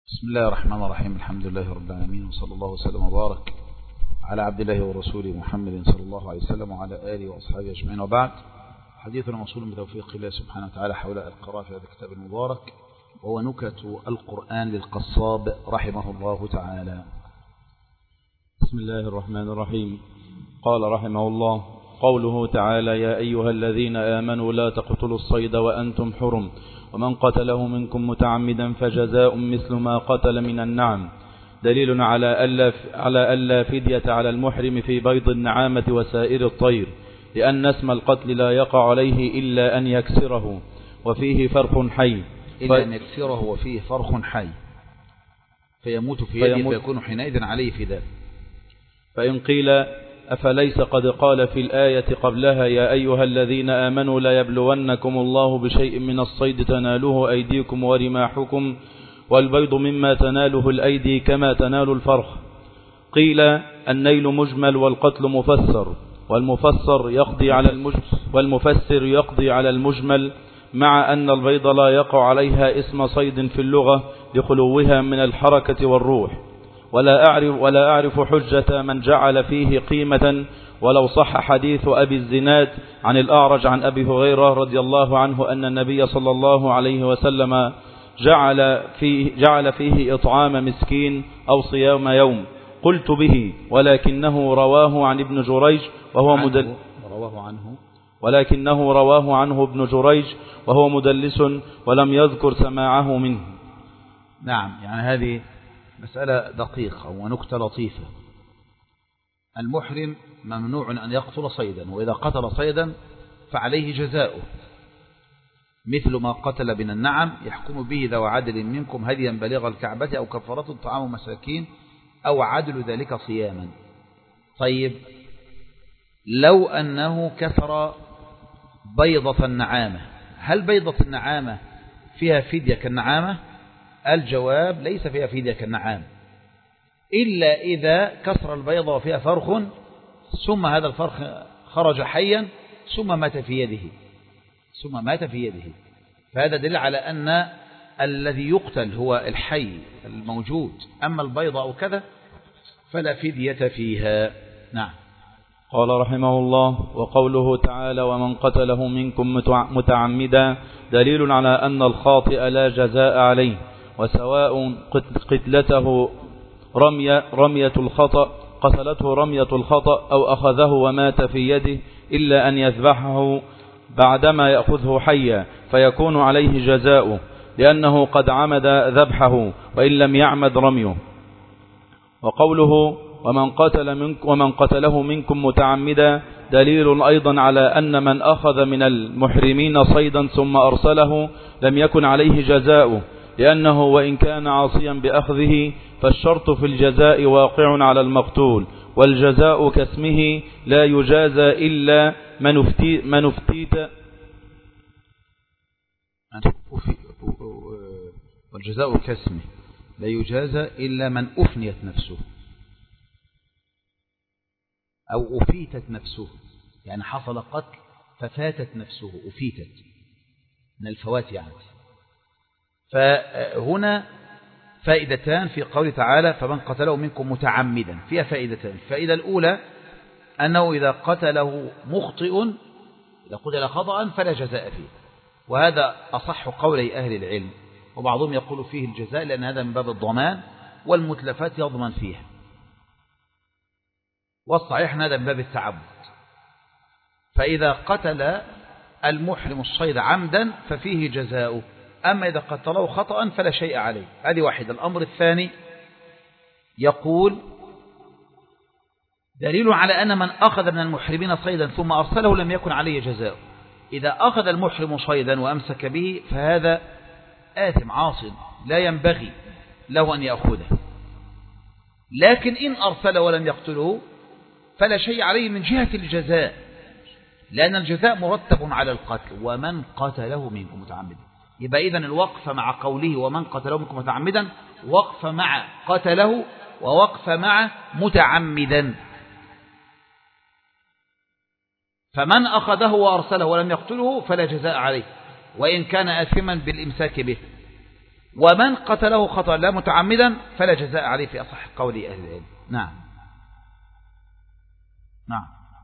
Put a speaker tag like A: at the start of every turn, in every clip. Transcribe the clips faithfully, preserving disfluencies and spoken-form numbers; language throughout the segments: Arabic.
A: بسم الله الرحمن الرحيم. الحمد لله رب العالمين، وصلى الله وسلم وبارك على عبد الله ورسوله محمد صلى الله عليه وسلم وعلى آله وأصحابه أجمعين، وبعد. حديثنا موصول بتوفيق الله سبحانه وتعالى حول القراءة في هذا الكتاب المبارك، وهو نكت القرآن للقصاب رحمه الله تعالى.
B: بسم الله الرحمن الرحيم. قال رحمه الله: قوله تعالى: يا أيها الذين آمنوا لا تقتلوا الصيد وأنتم حرم، ومن قتله منكم متعمدا فجزاء مثل ما قتل من النعم. دليل على ألا على ألا فدية على المحرم في بيض النعامة وسائر الطير، لأن اسم القتل لا يقع عليه إلا أن يكسره وفيه فرخ حي
A: إلا أن يكسره وفيه فرخ حي فيموت في يده فيكون حينئذ عليه فداء.
B: فإن قيل: أفليس قد قال في الآية قبلها: يا أيها الذين آمنوا لا يبلونكم الله بشيء من الصيد تناله أيديكم ورماحكم والبيض مما تناله الأيدي كما تنال الفرخ. قيل: النيل مجمل والقتل مفسر، والمفسر يقضي على المجمل والمفسر يقضي على المجمل، مع أن البيض لا يقع عليها اسم صيد في اللغة لخلوها من الحركة والروح. ولا أعرف, ولا أعرف حجة من جعل فيه قيمة، ولو صح حديث أبي الزناد عن الأعرج عن أبي هريرة رضي الله عنه أن النبي صلى الله عليه وسلم جعل فيه, جعل فيه إطعام مسكين أو صيام يوم. قلت به، ولكنه رواه عن ابن جريج وهو مدل
A: رواه عنه
B: ولكنه رواه عنه ابن جريج وهو مدلس ولم يذكر سماعه منه.
A: نعم، يعني هذه مسألة دقيقة ونكتة لطيفة. المحرم ممنوع أن يقتل صيدا، وإذا قتل صيدا فعليه جزاؤه مثل ما قتل من النعم، يحكم به ذو عدل منكم هديا بليغ الكعبة أو كفارة طعام مساكين أو عدل ذلك صياما. طيب، لو أنه كسر بيضة النعامة، هل بيضة النعامة فيها فدية كالنعامة؟ الجواب: ليس فيها فدية كالنعام، إلا إذا كسر البيضة وفيها فرخ ثم هذا الفرخ خرج حيا ثم مات في يده ثم مات في يده فهذا دليل على أن الذي يقتل هو الحي الموجود، أما البيضة أو كذا فلا فدية فيها. نعم.
B: قال رحمه الله: وقوله تعالى: ومن قتله منكم متعمدا، دليل على أن الخاطئ لا جزاء عليه، وسواء قتلته رمية, رمية الخطأ قتلته رمية الخطأ أو أخذه ومات في يده، إلا أن يذبحه بعدما يأخذه حيا فيكون عليه جزاؤه، لأنه قد عمد ذبحه وإن لم يعمد رميه. وقوله: ومن, قتل منك ومن قتله منكم متعمدا، دليل أيضا على أن من أخذ من المحرمين صيدا ثم أرسله لم يكن عليه جزاؤه، لأنه وإن كان عاصيا بأخذه فالشرط في الجزاء واقع على المقتول، والجزاء كاسمه لا يجازى إلا من افتيت, من افتيت
A: والجزاء كاسمه لا يجازى إلا من أفنيت نفسه أو أفيتت نفسه، يعني حصل قتل ففاتت نفسه، أفيتت من الفوات يعني. فهنا فائدتان في قول تعالى: فمن قتله منكم متعمدا، فيها فائدتان. الفائدة الأولى أنه إذا قتله مخطئ، إذا قتل خطأ فلا جزاء فيه، وهذا أصح قولي أهل العلم، وبعضهم يقول فيه الجزاء لأن هذا من باب الضمان والمتلفات يضمن فيها، والصحيح هذا من باب التعبد. فإذا قتل المحرم الصيد عمدا ففيه جزاؤه، أما إذا قتله خطأ فلا شيء عليه. هذه واحدة. الأمر الثاني يقول: دليل على أن من أخذ من المحرمين صيدا ثم أرسله لم يكن عليه جزاؤه. إذا أخذ المحرم صيدا وأمسك به فهذا آثم عاصٍ لا ينبغي له أن يأخذه، لكن إن أرسل ولم يقتله فلا شيء عليه من جهة الجزاء، لأن الجزاء مرتب على القتل. ومن قتله منكم متعمدا، يبقى إذن الوقف مع قوله ومن قتله منكم متعمدا وقف مع قتله ووقف مع متعمدا. فمن أخذه وأرسله ولم يقتله فلا جزاء عليه، وإن كان آثما بالإمساك به. ومن قتله خطأ لا متعمدا فلا جزاء عليه في أصح قول أهل العلم. نعم نعم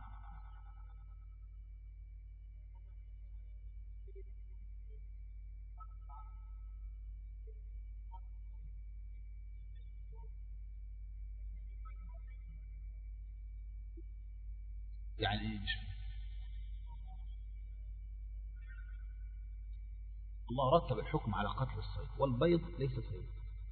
A: يعني ايه مش الله رتب الحكم على قتل الصيد والبيض ليس صيد.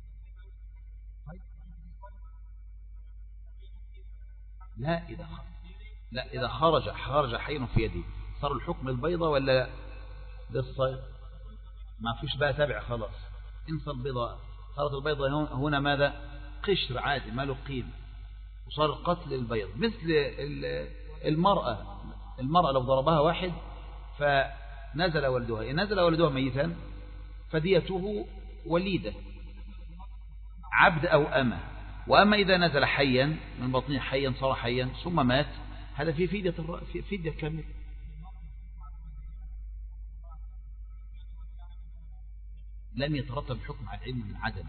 A: لا إذا خرج لا إذا خرج خرج حي في يده صار الحكم البيضة ولا للصيد؟ ما فيش بقى تابع خلاص. انسى البيضة صارت البيضة هنا ماذا؟ قشر عادي ما له قيمة وصار القتل البيض. مثل المرأة المرأة لو ضربها واحد فنزل ولدها إن نزل ولدها ميتا فديته وليدة عبد أو أمة. وأما إذا نزل حيا من بطنه حيا صار حيا ثم مات هذا في فدية فدية كاملة. لم يترتب الحكم على العلم من عدم.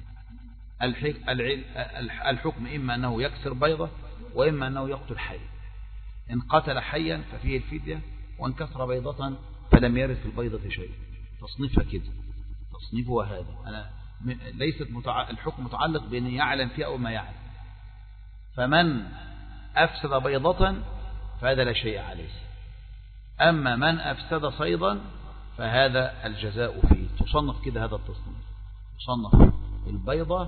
A: الحكم إما أنه يكسر بيضة وإما أنه يقتل حي. إن قتل حيا ففيه الفدية وإن كسر بيضة فلم يرث في البيضة شيء. تصنيفها كده تصنيفها هذا. أنا ليست متع... الحكم متعلق بأن يعلم فيها أو ما يعلم. فمن أفسد بيضة فهذا لا شيء عليه. أما من أفسد صيدا فهذا الجزاء فيه. تصنف كده هذا التصنيف تصنف البيضة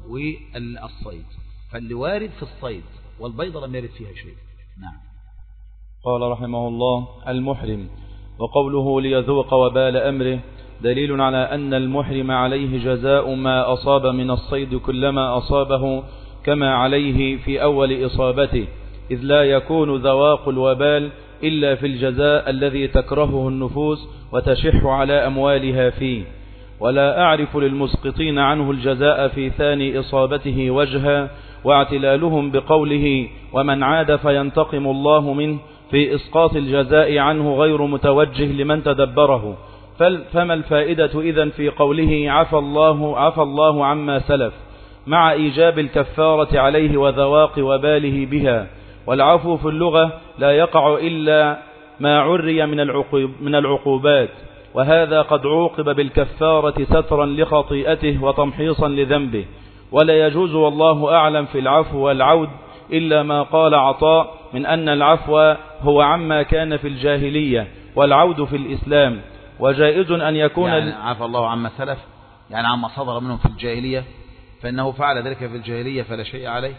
A: والصيد. فاللي وارد في الصيد والبيضة لم يرد فيها شيء. نعم.
B: قال رحمه الله المحرم وقوله ليذوق وبال أمره دليل على أن المحرم عليه جزاء ما أصاب من الصيد كلما أصابه كما عليه في أول إصابته إذ لا يكون ذواق الوبال إلا في الجزاء الذي تكرهه النفوس وتشح على أموالها فيه. ولا أعرف للمسقطين عنه الجزاء في ثاني إصابته وجها واعتلالهم بقوله ومن عاد فينتقم الله منه في إسقاط الجزاء عنه غير متوجه لمن تدبره. فما الفائدة إذن في قوله عفى الله, عفى الله عما سلف مع إيجاب الكفارة عليه وذواق وباله بها. والعفو في اللغة لا يقع إلا ما عري من العقوب من العقوبات وهذا قد عوقب بالكفارة سترا لخطيئته وتمحيصا لذنبه. ولا يجوز والله أعلم في العفو والعود إلا ما قال عطاء من أن العفو هو عما كان في الجاهلية والعود في الإسلام. وجائز أن يكون
A: يعني عفى الله عما سلف يعني عما صدر منهم في الجاهلية فإنه فعل ذلك في الجاهلية فلا شيء عليه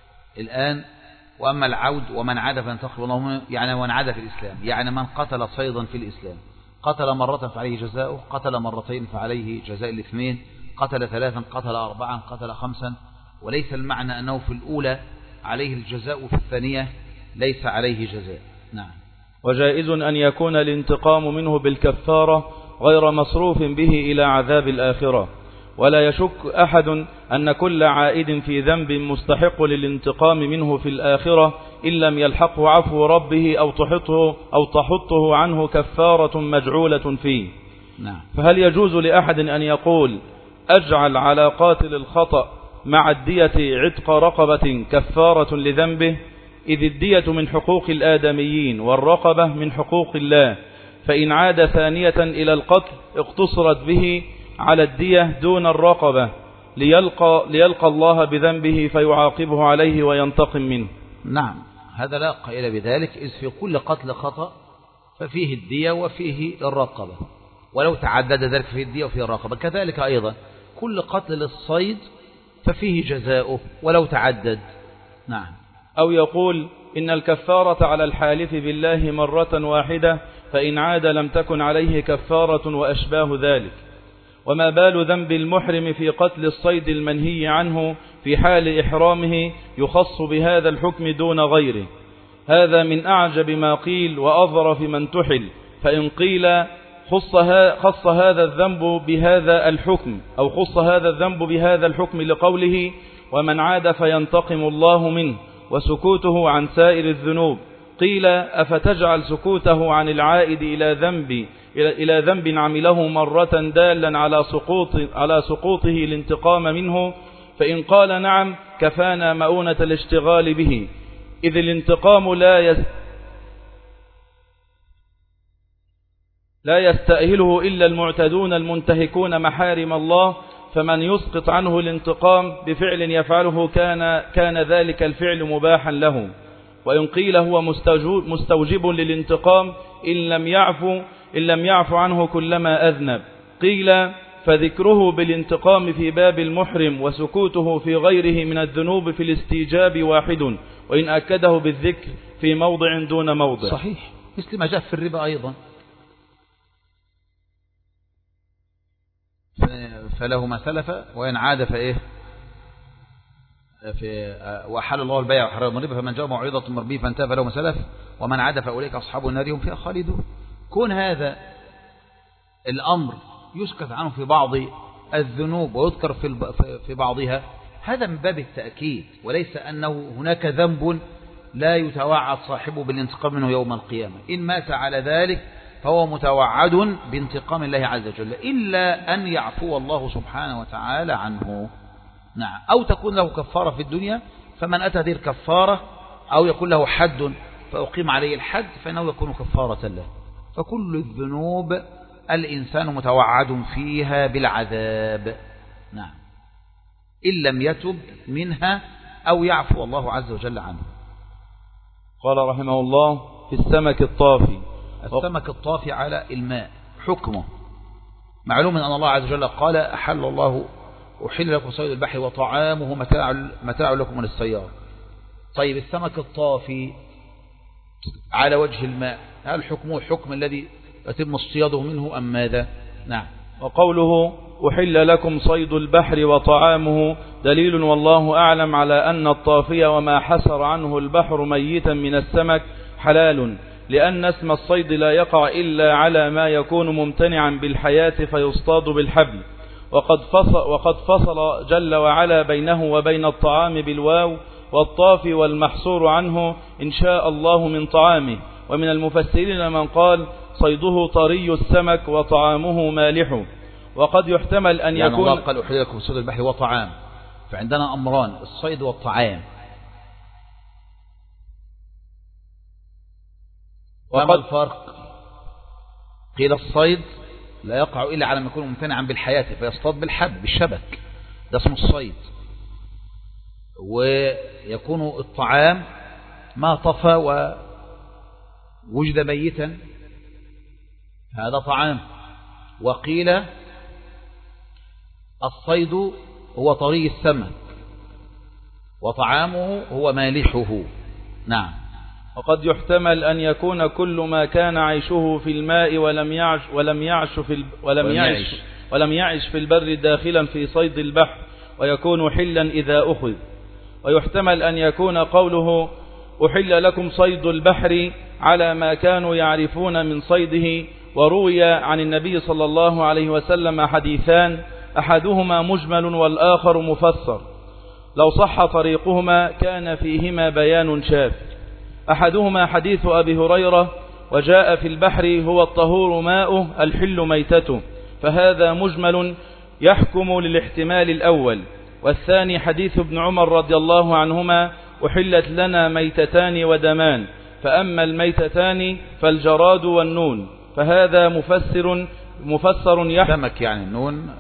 A: الآن. وأما العود ومن عاد فانتقم الله منه يعني من عاد في الإسلام يعني من قتل صيدا في الإسلام قتل مرة فعليه جزاؤه قتل مرتين فعليه جزاء الاثنين قتل ثلاثا قتل أربعا قتل خمسا. وليس المعنى أنه في الأولى عليه الجزاء وفي الثانية ليس عليه جزاء. نعم.
B: وجائز أن يكون الانتقام منه بالكفارة غير مصروف به إلى عذاب الآخرة. ولا يشك أحد أن كل عائد في ذنب مستحق للانتقام منه في الآخرة إن لم يلحقه عفو ربه أو تحطه, أو تحطه عنه كفارة مجعولة فيه.
A: نعم.
B: فهل يجوز لأحد أن يقول أجعل على قاتل الخطأ مع الدية عتق رقبة كفارة لذنبه إذ الدية من حقوق الآدميين والرقبة من حقوق الله فإن عاد ثانية إلى القتل اقتصرت به على الدية دون الرقبة ليلقى, ليلقى الله بذنبه فيعاقبه عليه وينتقم منه.
A: نعم هذا لا قائل بذلك إذ في كل قتل خطأ ففيه الدية وفيه الرقبة ولو تعدد ذلك فيه الدية وفيه الرقبة. كذلك أيضا كل قتل للصيد ففيه جزاؤه ولو تعدد. نعم.
B: أو يقول إن الكفارة على الحالف بالله مرة واحدة فإن عاد لم تكن عليه كفارة وأشباه ذلك. وما بال ذنب المحرم في قتل الصيد المنهي عنه في حال إحرامه يخص بهذا الحكم دون غيره. هذا من أعجب ما قيل وأظرف من تحل. فإن قيل خص, خص هذا الذنب بهذا الحكم أو خص هذا الذنب بهذا الحكم لقوله ومن عاد فينتقم الله منه وسكوته عن سائر الذنوب قيل أفتجعل سكوته عن العائد إلى ذنب إلى ذنب عمله مرة دالا على سقوط على سقوطه الانتقام منه، فإن قال نعم كفانا مؤونة الاشتغال به، إذ الانتقام لا يز لا يستأهله إلا المعتدون المنتهكون محارم الله، فمن يسقط عنه الانتقام بفعل يفعله كان كان ذلك الفعل مباحا له. وإن قيل هو مستوجب للانتقام إن لم يعفو إن لم يعفو عنه كلما أذنب، قيل فذكره بالانتقام في باب المحرم وسكوته في غيره من الذنوب في الاستيجاب واحد، وإن أكده بالذكر في موضع دون موضع.
A: صحيح، مثل ما جاء في الربا أيضا، فله ما سلف وإن عاد فإيه في وحل الله البيع وحرم الربا، فمن جاء موعظة من ربه فانتهى فله ما سلف ومن عاد فأولئك أصحاب النار هم فيها خالدون. كون هذا الأمر يسكت عنه في بعض الذنوب ويذكر في في بعضها، هذا من باب التأكيد، وليس أنه هناك ذنب لا يتوعد صاحبه بالانتقام منه يوم القيامة. إن مات على ذلك فهو متوعد بانتقام الله عز وجل، إلا أن يعفو الله سبحانه وتعالى عنه. نعم، أو تكون له كفارة في الدنيا، فمن أتى هذه الكفارة، أو يكون له حد فأقيم عليه الحد فإنه يكون كفارة له. فكل الذنوب الإنسان متوعد فيها بالعذاب، نعم، إن لم يتب منها أو يعفو الله عز وجل عنه.
B: قال رحمه الله في السمك الطافي.
A: السمك الطافي على الماء حكمه معلوم أن الله عز وجل قال أحل الله أحل لكم صيد البحر وطعامه متاع, متاع لكم وللسيارة. طيب السمك الطافي على وجه الماء، هل حكمه الحكم الذي يتم اصطياده منه أم ماذا؟ نعم.
B: وقوله أحل لكم صيد البحر وطعامه دليل والله أعلم على أن الطافي وما حسر عنه البحر ميتا من السمك حلال، لأن اسم الصيد لا يقع إلا على ما يكون ممتنعا بالحياة فيصطاد بالحبل. وقد فصل, وقد فصل جل وعلا بينه وبين الطعام بالواو، والطافي والمحصور عنه إن شاء الله من طعامه. ومن المفسرين من قال صيده طري السمك وطعامه مالح. وقد يحتمل أن
A: يعني
B: يكون
A: الله قال أحل لكم صيد البحر وطعام، فعندنا أمران، الصيد والطعام. وما الفرق؟ قيل الصيد لا يقع إلا على ما يكون ممتنعا بالحياة فيصطاد بالحب بالشبك، ده اسمه الصيد. ويكون الطعام ما طفى ووجد ميتا، هذا طعام. وقيل الصيد هو طري السمك وطعامه هو مالحه. نعم.
B: وقد يحتمل أن يكون كل ما كان عيشه في الماء ولم يعش ولم يعش في ال ولم يعش ولم يعش في البر داخلا في صيد البحر، ويكون حلا إذا أخذ. ويحتمل أن يكون قوله أحل لكم صيد البحر على ما كانوا يعرفون من صيده. وروي عن النبي صلى الله عليه وسلم حديثان، أحدهما مجمل والآخر مفسر، لو صح طريقهما كان فيهما بيان شاف. أحدهما حديث أبي هريرة وجاء في البحر هو الطهور ماؤه الحل ميتته، فهذا مجمل يحكم للاحتمال الأول. والثاني حديث ابن عمر رضي الله عنهما أحلت لنا ميتتان ودمان، فأما الميتتان فالجراد والنون، فهذا مفسر مفسر يحكم
A: سمك، يعني النون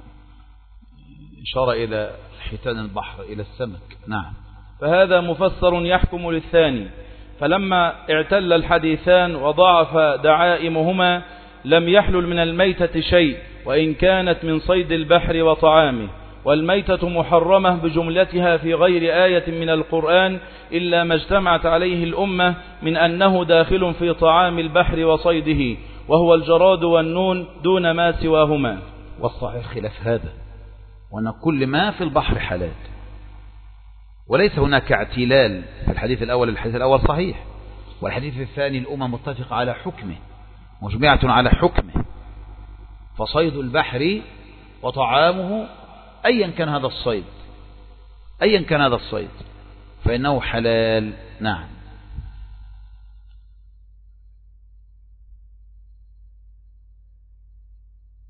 A: إشارة إلى حيتان البحر إلى السمك. نعم.
B: فهذا مفسر يحكم للثاني. فلما اعتل الحديثان وضعف دعائمهما لم يحلل من الميتة شيء، وإن كانت من صيد البحر وطعامه. والميتة محرمة بجملتها في غير آية من القرآن إلا ما اجتمعت عليه الأمة من أنه داخل في طعام البحر وصيده، وهو الجراد والنون دون ما سواهما.
A: والصحيح خلاف هذا، وأن كل ما في البحر حلال، وليس هناك اعتلال في الحديث الأول. الحديث الأول صحيح، والحديث الثاني الأمة متفقة على حكمه مجمعة على حكمه. فصيد البحر وطعامه أيا كان هذا الصيد أيا كان هذا الصيد فإنه حلال. نعم.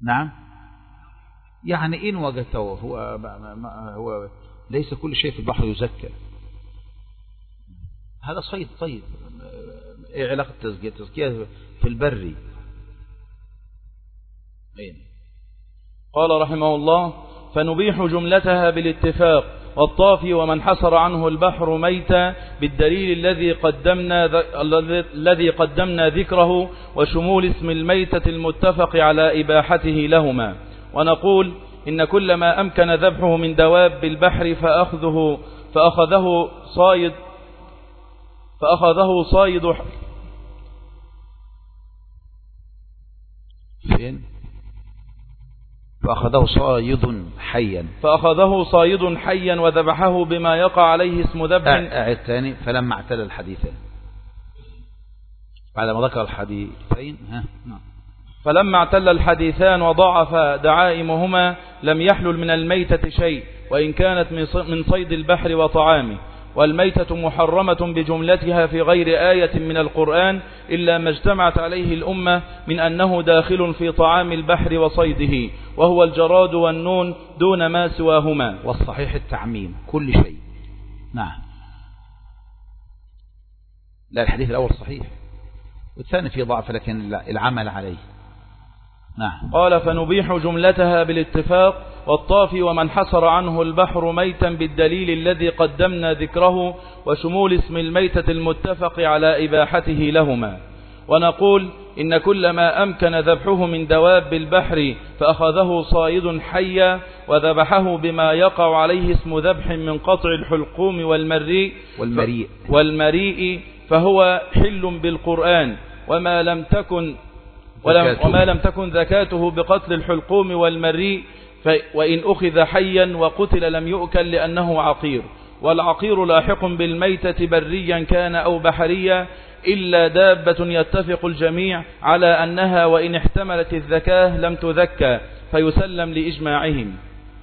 A: نعم، يعني إن وجدته هو, هو ليس كل شيء في البحر يزكى، هذا صيد. طيب إيه علاقة التزكية؟ التزكية في البري. أين؟
B: قال رحمه الله: فنبيح جملتها بالاتفاق، والطافي ومن حصر عنه البحر ميتا بالدليل الذي قدمنا الذي قدمنا ذكره، وشمول اسم الميتة المتفق على إباحته لهما. ونقول إن كل ما أمكن ذبحه من دواب البحر فأخذه فأخذه صايد فأخذه صايد
A: فين؟ فأخذه صايد حيا
B: فأخذه صايد حيا وذبحه بما يقع عليه اسم ذبح.
A: أعد ثاني. فلما اعتل الحديثين بعد ما ذكر الحديثين ها
B: فلما اعتل الحديثان وضعف دعائمهما لم يحلل من الميتة شيء، وإن كانت من صيد البحر وطعامه. والميتة محرمة بجملتها في غير آية من القرآن إلا ما اجتمعت عليه الأمة من أنه داخل في طعام البحر وصيده، وهو الجراد والنون دون ما سواهما.
A: والصحيح التعميم كل شيء. نعم. لا، الحديث الأول صحيح والثاني فيه ضعف لكن العمل عليه. نعم.
B: قال: فنبيح جملتها بالاتفاق، والطافي ومن حصر عنه البحر ميتا بالدليل الذي قدمنا ذكره، وشمول اسم الميتة المتفق على إباحته لهما. ونقول إن كل ما أمكن ذبحه من دواب البحر فأخذه صائد حيا وذبحه بما يقع عليه اسم ذبح من قطع الحلقوم والمريء
A: والمريء,
B: والمريء فهو حل بالقرآن، وما لم تكن ولم وما لم تكن ذكاته بقتل الحلقوم والمريء، وإن أخذ حيا وقتل لم يؤكل لأنه عقير. والعقير لاحق بالميتة بريا كان أو بحريا، إلا دابة يتفق الجميع على أنها وإن احتملت الذكاة لم تذكى، فيسلم لإجماعهم.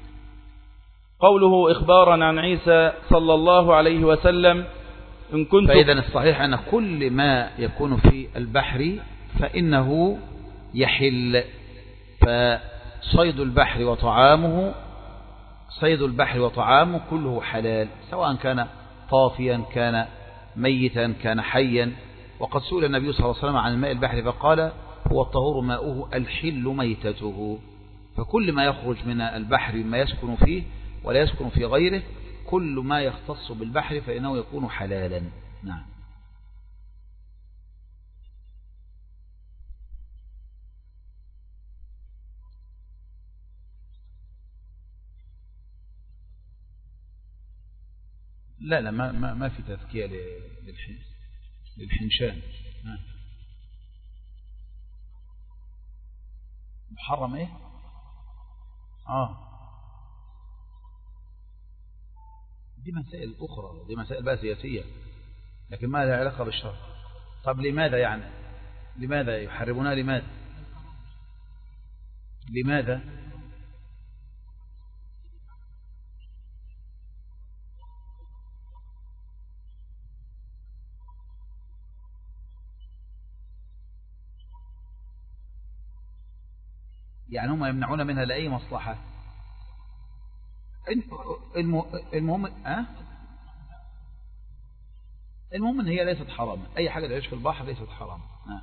B: قوله إخبارا عن عيسى صلى الله عليه وسلم: إن كنت
A: فإذا الصحيح أن كل ما يكون في البحر فإنه يحل. فصيد البحر وطعامه صيد البحر وطعامه كله حلال، سواء كان طافيا كان ميتا كان حيا. وقد سئل النبي صلى الله عليه وسلم عن الماء البحر فقال: هو الطهور ماؤه الحل ميتته. فكل ما يخرج من البحر ما يسكن فيه ولا يسكن في غيره، كل ما يختص بالبحر فإنه يكون حلالا. نعم. لا لا ما ما ما في تذكية للحنشان. محرم ايه؟ اه دي مسائل اخرى، دي مسائل بقى سياسية، لكن ما لها علاقة بالشرع. طب لماذا يعني لماذا يحرمونها؟ لماذا لماذا يعني هم يمنعون منها لأي مصلحة؟ المهم أه؟ المهم ان هي ليست حرام. اي حاجة تعيش في البحر ليست حرام. أه؟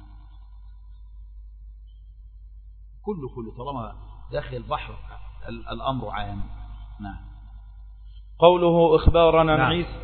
A: كله كله طالما داخل البحر الامر عام. نعم.
B: قوله إخبارا عن
A: نعم.
B: عيسى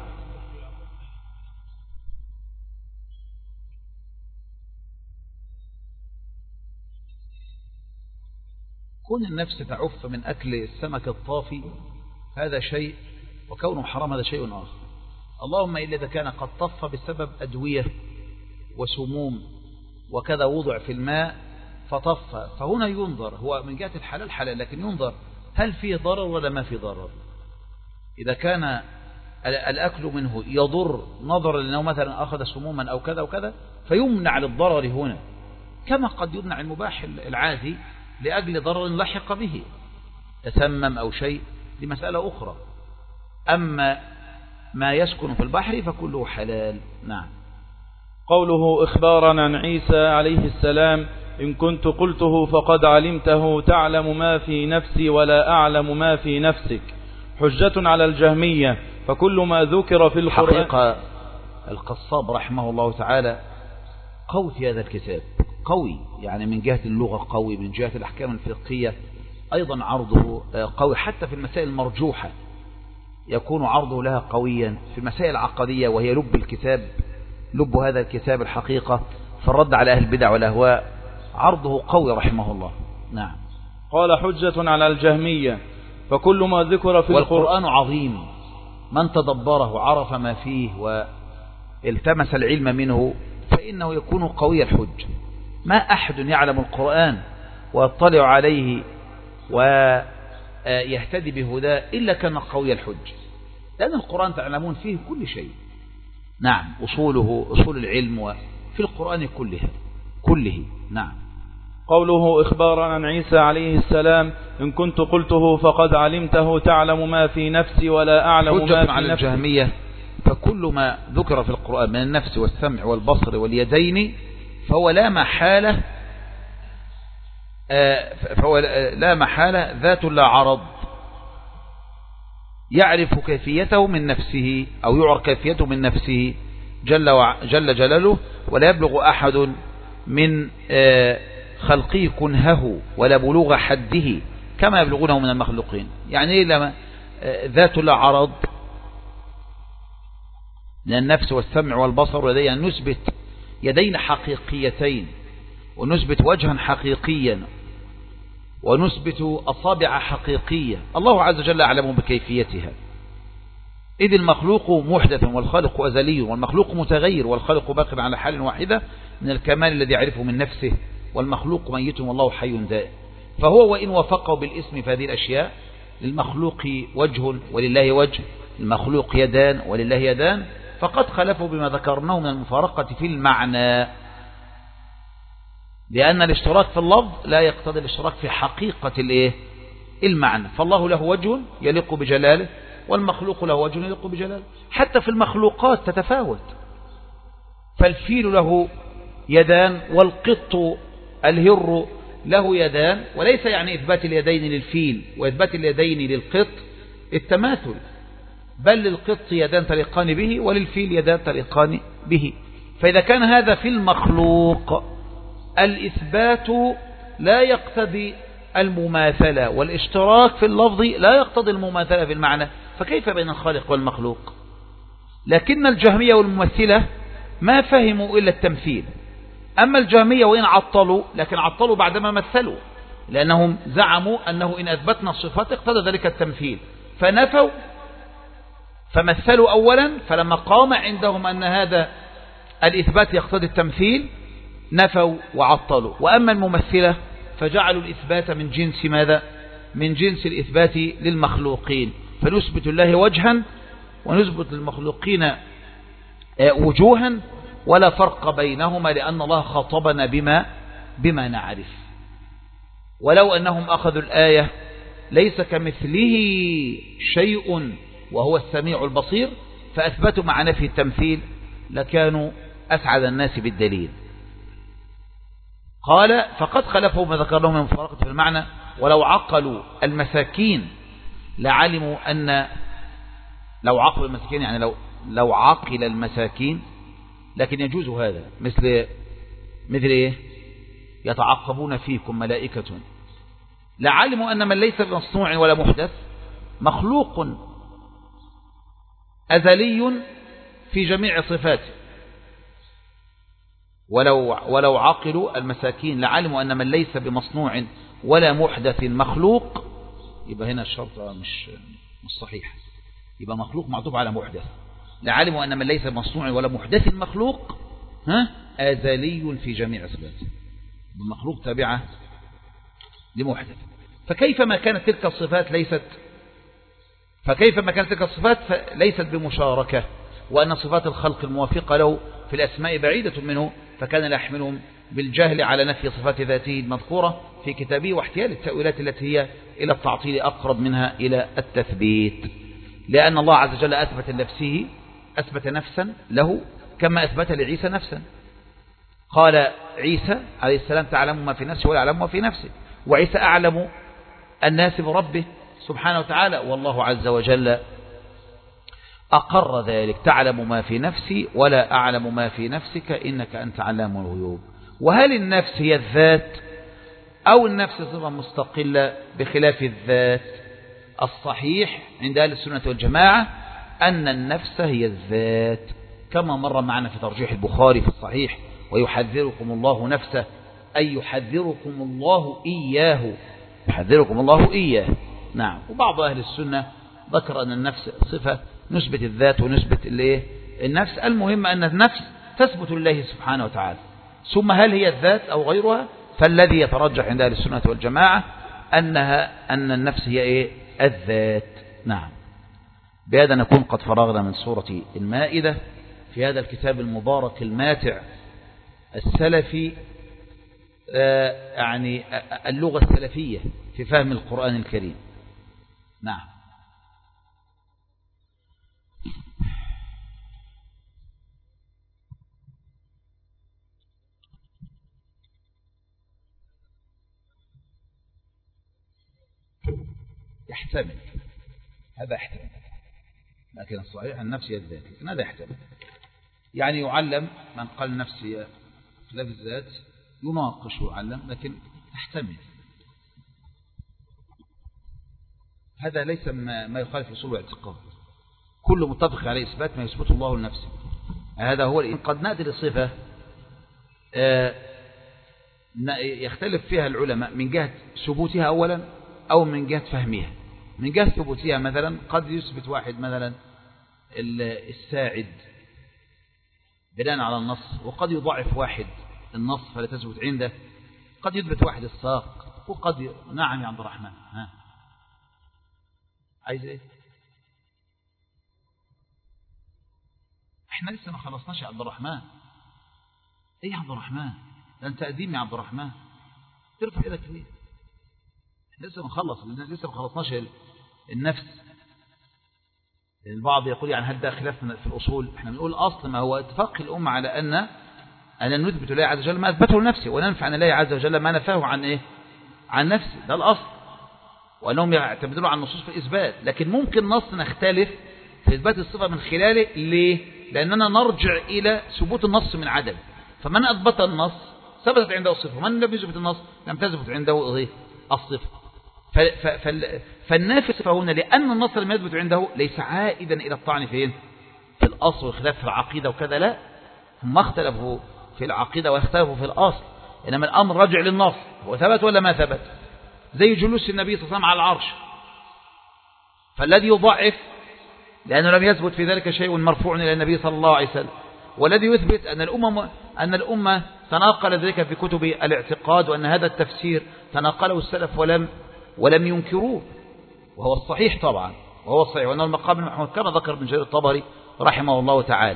A: كون النفس تعف من أكل السمك الطافي هذا شيء، وكونه حرام هذا شيء آخر. اللهم إلا إذا كان قد طف بسبب أدوية وسموم وكذا وضع في الماء فطف، فهنا ينظر. هو من جهة الحلال حلال، لكن ينظر هل فيه ضرر ولا ما فيه ضرر. إذا كان الأكل منه يضر نظرا لأنه مثلا أخذ سموما أو كذا وكذا فيمنع للضرر هنا، كما قد يمنع المباح العادي لأجل ضرر لحق به، تسمم أو شيء، دي مسألة أخرى. أما ما يسكن في البحر فكله حلال. نعم.
B: قوله إخبارا عن عيسى عليه السلام: إن كنت قلته فقد علمته تعلم ما في نفسي ولا أعلم ما في نفسك. حجة على الجهمية. فكل ما ذكر في القرآن.
A: حقيقة القصاب رحمه الله تعالى قوي في هذا الكتاب، قوي يعني من جهة اللغة، قوي من جهة الأحكام الفقهية أيضا عرضه قوي، حتى في المسائل المرجوحة يكون عرضه لها قويا. في المسائل العقدية وهي لب الكتاب، لب هذا الكتاب الحقيقة، فالرد على أهل البدع والأهواء عرضه قوي رحمه الله. نعم.
B: قال حجة على الجهمية. فكل ما ذكر في
A: والقرآن عظيم، من تدبره وعرف ما فيه والتمس العلم منه فإنه يكون قوي الحج. ما أحد يعلم القرآن ويطلع عليه ويهتدي بهداه إلا كان قوي الحج، لأن القرآن تعلمون فيه كل شيء. نعم، أصوله أصول العلم وفي القرآن كلها كله. نعم.
B: قوله إخبارا عن عيسى عليه السلام إن كنت قلته فقد علمته تعلم ما في نفسي ولا أعلم ما في نفسي.
A: حجة على الجهمية. فكل ما ذكر في القرآن من النفس والسمع والبصر واليدين فهو لا محالة فهو لا محالة ذات لا عرض، يعرف كيفيته من نفسه أو يعرف كيفيته من نفسه جل, جل جلاله، ولا يبلغ أحد من خلقه كنهه ولا بلوغ حده كما يبلغونه من المخلوقين. يعني لما ذات لا عرض من النفس والسمع والبصر واليدين، يعني نثبت يدين حقيقيتين ونثبت وجها حقيقيا ونثبت أصابع حقيقية الله عز وجل أعلم بكيفيتها. إذ المخلوق محدث والخالق أزلي، والمخلوق متغير والخالق باق على حال واحدة من الكمال الذي يعرفه من نفسه، والمخلوق ميت والله حي دائم. فهو وإن وفقه بالاسم في هذه الأشياء، للمخلوق وجه ولله وجه، المخلوق يدان ولله يدان، فقد خلفوا بما ذكرناه من المفارقة في المعنى، لأن الاشتراك في اللفظ لا يقتضي الاشتراك في حقيقة الايه المعنى. فالله له وجه يليق بجلاله، والمخلوق له وجه يليق بجلاله. حتى في المخلوقات تتفاوت، فالفيل له يدان والقط الهر له يدان، وليس يعني إثبات اليدين للفيل وإثبات اليدين للقط التماثل، بل للقط يدان تليقان به وللفيل يدان تليقان به. فإذا كان هذا في المخلوق، الإثبات لا يقتضي المماثلة، والاشتراك في اللفظ لا يقتضي المماثلة في المعنى، فكيف بين الخالق والمخلوق؟ لكن الجهمية والممثلة ما فهموا إلا التمثيل. أما الجهمية وإن عطلوا، لكن عطلوا بعدما مثلوا، لأنهم زعموا أنه إن أثبتنا الصفات اقتضى ذلك التمثيل، فنفوا فمثلوا أولا، فلما قام عندهم أن هذا الإثبات يقتضي التمثيل نفوا وعطلوا. وأما الممثلة فجعلوا الإثبات من جنس ماذا؟ من جنس الإثبات للمخلوقين، فنثبت الله وجها ونثبت للمخلوقين وجوها، ولا فرق بينهما، لأن الله خاطبنا بما بما نعرف. ولو أنهم أخذوا الآية ليس كمثله شيء وهو السميع البصير فأثبتوا مع نفي التمثيل لكانوا أسعد الناس بالدليل. قال فقد خلفوا ما ذكرناه من مفارقة في المعنى، ولو عقلوا المساكين لعلموا أن لو عقلوا المساكين يعني لو لو عقل المساكين، لكن يجوز هذا مثل مثل إيه؟ يتعقبون فيكم ملائكة، لعلموا أن من ليس بمصنوع ولا محدث مخلوق أزلي في جميع صفاته. ولو ولو عقلوا المساكين لعلموا أن من ليس بمصنوع ولا محدث مخلوق، يبقى هنا الشرط مش مش صحيح، يبقى مخلوق معطوف على محدث. لعلموا أن من ليس بمصنوع ولا محدث مخلوق ها أزلي في جميع صفاته، المخلوق تابعة لمحدث. فكيف ما كانت تلك الصفات ليست فكيف ما كانت تلك الصفات ليست بمشاركة، وأن صفات الخلق الموافقة له في الأسماء بعيدة منه، فكان لا يحملهم بالجهل على نفي صفات ذاته المذكورة في كتابه واحتيال التأويلات التي هي إلى التعطيل أقرب منها إلى التثبيت، لأن الله عز وجل أثبت لنفسه أثبت نفسا له كما أثبت لعيسى نفسا. قال عيسى عليه السلام تعلم ما في نفسي ولا أعلم ما في نفسي، وعيسى أعلم الناس بربه سبحانه وتعالى، والله عز وجل أقر ذلك، تعلم ما في نفسي ولا أعلم ما في نفسك إنك أنت علام الغيوب. وهل النفس هي الذات أو النفس صفة مستقلة بخلاف الذات؟ الصحيح عند أهل السنة والجماعة أن النفس هي الذات، كما مر معنا في ترجيح البخاري في الصحيح: ويحذركم الله نفسه، أي يحذركم الله إياه، يحذركم الله إياه. نعم. وبعض أهل السنة ذكر أن النفس صفة نسبة الذات ونسبة النفس. المهم أن النفس تثبت لله سبحانه وتعالى، ثم هل هي الذات أو غيرها؟ فالذي يترجح عند أهل السنة والجماعة أنها أن النفس هي إيه؟ الذات. نعم. بهذا نكون قد فرغنا من سورة المائدة في هذا الكتاب المبارك الماتع السلفي، آه يعني اللغة السلفية في فهم القرآن الكريم. نعم. يحتمل، هذا يحتمل، لكن الصحيح النفس هي الذات، لكن هذا يحتمل. يعني يعلم من قال النفس هي خلاف الذات، يناقش ويعلم، لكن تحتمل. هذا ليس ما يخالف اصول الاعتقاد، كل متفق عليه إثبات ما يثبته الله لنفسه. هذا هو. قد نأتي لصفة يختلف فيها العلماء من جهة ثبوتها أولا أو من جهة فهمها. من جهة ثبوتها مثلا قد يثبت واحد مثلا الساعد بناء على النص، وقد يضعف واحد النص فلا تثبت عنده. قد يثبت واحد الساق، وقد ي... نعم يا عبد الرحمن. ها عايز ايه؟ احنا لسه ما خلصناش يا عبد الرحمن. ايه يا عبد الرحمن؟ ده انت قديم يا عبد الرحمن، ترفع ايدك ليه؟ لسه ما خلص، لسه ما خلصناش النفس. البعض يقول يعني هل ده خلاف في الأصول؟ احنا بنقول أصل ما هو اتفاق الأمة على أن أن نثبت لله عز وجل ما أثبته لنفسه، وننفع عن الله عز وجل ما نفاه عن إيه؟ عن نفسه. ده الأصل، وأنهم يعتمدون على النصوص في الإثبات. لكن ممكن نص نختلف في إثبات الصفة من خلاله. ليه؟ لأننا نرجع إلى ثبوت النص من عدم. فمن أثبت النص ثبتت عنده الصفة، ومن لم يثبت النص لم تثبت عنده إيه؟ الصفة. فالنافس هنا لأن النص لم يثبت عنده ليس عائدا إلى الطعن فين؟ في الأصل والخلاف في العقيدة وكذا. لا، هم اختلفوا في العقيدة واختلفوا في الأصل، إنما الأمر رجع للنص. هو ثبت ولا ما ثبت؟ زي جلوس النبي صلى الله عليه وسلم على العرش، فالذي يضعف لأنه لم يثبت في ذلك شيء مرفوع إلى النبي صلى الله عليه وسلم، والذي يثبت أن الأمة أن الأمة تناقل ذلك في كتب الاعتقاد، وأن هذا التفسير تناقله السلف ولم ولم ينكروه، وهو الصحيح طبعا، وهو الصحيح، وأنه المقام المحمود كما ذكر ابن جرير الطبري رحمه الله تعالى.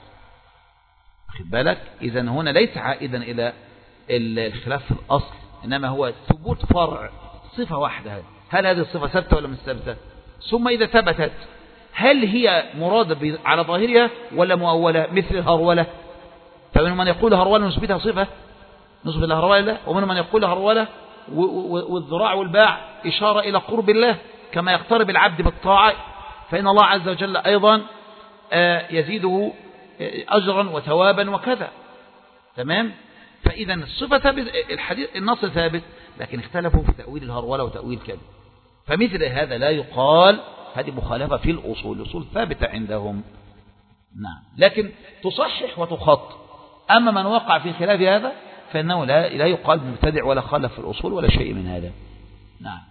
A: خد بالك، إذن هنا ليس عائدا إلى الخلاف في الأصل، إنما هو ثبوت فرع صفة واحدة. هل هذه الصفة ثابتة ولا مش ثابتة؟ ثم إذا ثبتت هل هي مرادة على ظاهرها ولا مؤولة مثل الهرولة؟ فمن من يقول هرولة نثبتها صفة، نثبت الهرولة، ومن من يقول هرولة والذراع والباع إشارة إلى قرب الله، كما يقترب العبد بالطاعة فإن الله عز وجل أيضا يزيده أجرا وثوابا وكذا. تمام؟ فإذا الصفة ثابت، الحديث النص ثابت، لكن اختلفوا في تأويل الهرولة وتأويل كذا. فمثل هذا لا يقال هذه مخالفة في الأصول، الأصول ثابتة عندهم. نعم، لكن تصحح وتخط. أما من وقع في خلاف هذا فإنه لا, لا يقال مبتدع ولا خالف في الأصول ولا شيء من هذا. نعم.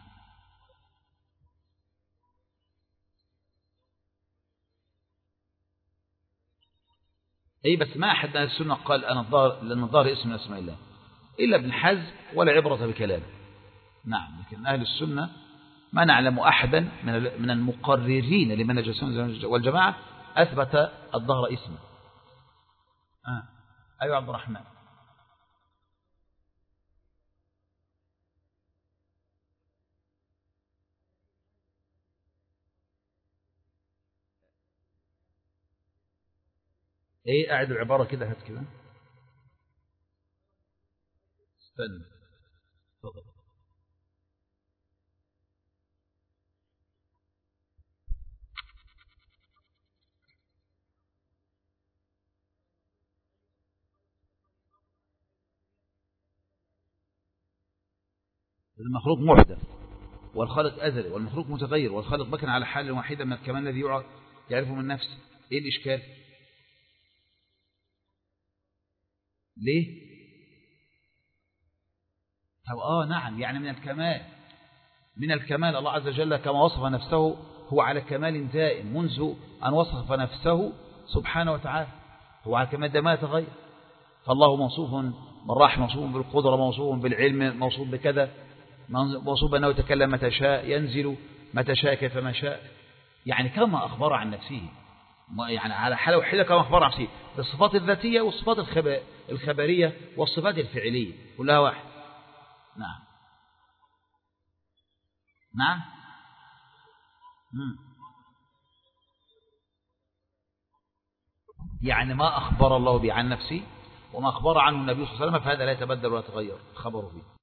A: أي بس ما أحد أهل السنة قال أن الظاهر لأن الظاهر اسم من أسماء الله إلا ابن حزم، ولا عبرة بكلامه. نعم، لكن أهل السنة ما نعلم أحدا من المقررين لمنهج السنة والجماعة أثبت الظهر اسمه. آه. أيوة عبد الرحمن. ايه، قاعد العبارة كده، هات كده. فن فضل. المخلوق محدث والخالق أزلي، والمخلوق متغير، والخالق بكن على حال واحدة من الكمال الذي يعرفه من نفسه. إيه الإشكال؟ ليه؟ طب آه نعم، يعني من الكمال، من الكمال الله عز وجل كما وصف نفسه هو على كمال دائم منذ أن وصف نفسه سبحانه وتعالى، هو على كمال ده ما يتغير. فالله موصوف بالرحمة، موصوف بالقدرة، موصوف بالعلم، موصوف بكذا، موصوف أنه يتكلم متى شاء، ينزل متى شاء كيفما شاء، يعني كما أخبر عن نفسه، يعني على حالة وحيدة كما أخبر عن نفسه، بالصفات الذاتية والصفات الخبرية والصفات الفعلية كلها واحد. نعم نعم مم. يعني ما أخبر الله به عن نفسه وما أخبر عنه النبي صلى الله عليه وسلم فهذا لا يتبدل ولا يتغير خبره فيه.